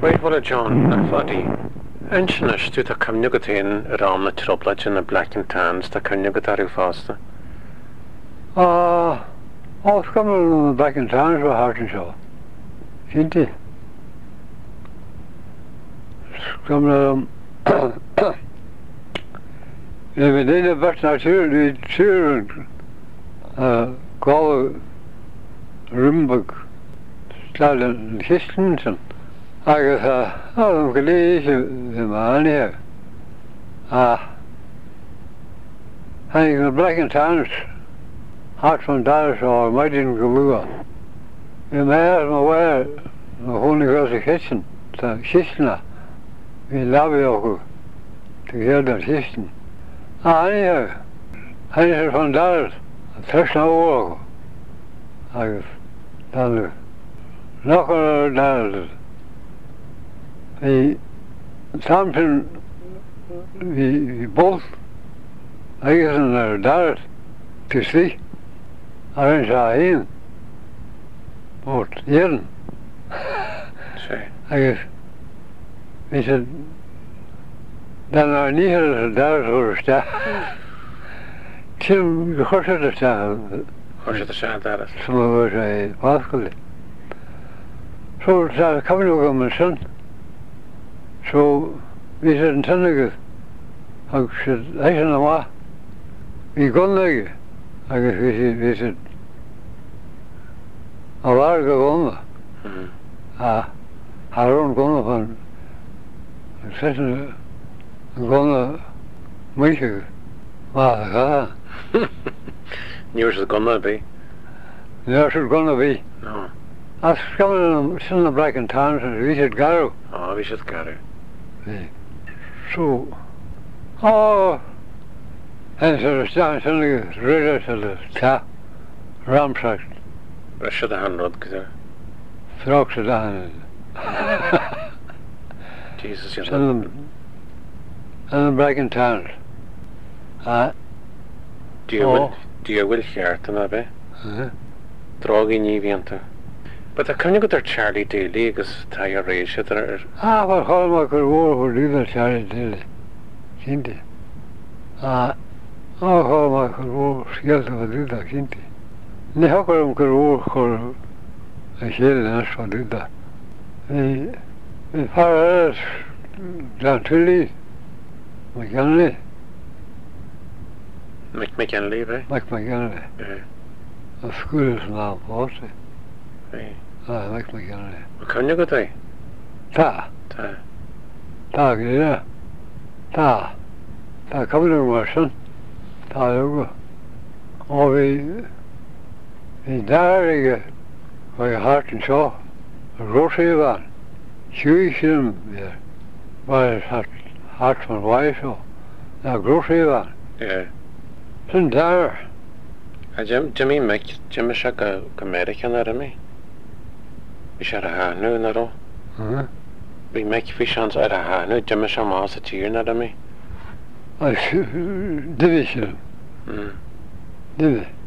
Wait, what a John, fadi. Ensinnys, dwi da cymnio gyda hyn ram na troblad yn y black and tans, da cymnio gyda rhyw fasta. Oes gymryd black and tans fo hart yn sio. Cynti. Gymryd we deden het best natuurlijk gauw Rumbek staat een gisteren zijn. Eigenlijk hadden we gelezen in mijn hier. Hij ging Black and Tans hart van daar zo maar didn't go. In mij maar waar gewoon een grote gisteren. Dat gisteren. We laten ook te heel dat gisteren. Anyhow, hij is er vandaar, terug naar oorlog. Dan nog een daar. Die Samson, die boot, hij is er daar te zien. Hij zei heen. Boot, jaren. Hij is het. Dan niet daar zo staan. Tim, je hoort het staan. Hoort het staan daar? Zo zei Pascal. Zo zei ik nog aan mijn zoon. Zo is het een zonnige. Ik zei, hij is nog maar. Wie kon liggen? Ik zei, al waar gewonnen. Haroon kon van. Ik zei, gonna make it. Well, Knew it was gonna be. There's gonna be. No. That's coming in the Black and Tans and we should go. Oh, we should go. So, and so the stand suddenly ready to the tap, ramsack, I should have handled because throcks it down. Jesus, you're And the Black and Tans. Do you will hear it na be? Drogi ní vianta. But I can't go to Charlie Daly because tie a race there. Well, Hallmark could war for leaving Charlie Daly. Kinti. Hallmark could war skilled for do that, Kinti. Ne hokker could war for a shell and for do that. The far down to Lee. McKinley. McKinley, right? McKinley. Yeah. The school is now bought. Right. McKinley. What can you go to? Ta, yeah. Ta, coming to Merson. Ta, you go. We daar by Hart and Shaw. Rossi van. Huge him there. By Hart van Wijssel. Now Rossi van. Yeah. Zijn daar. Jimmy is a American army. We should have no na ro. We make fish hands out of hand. No, Jimmy is a master tier na me. Division. Division.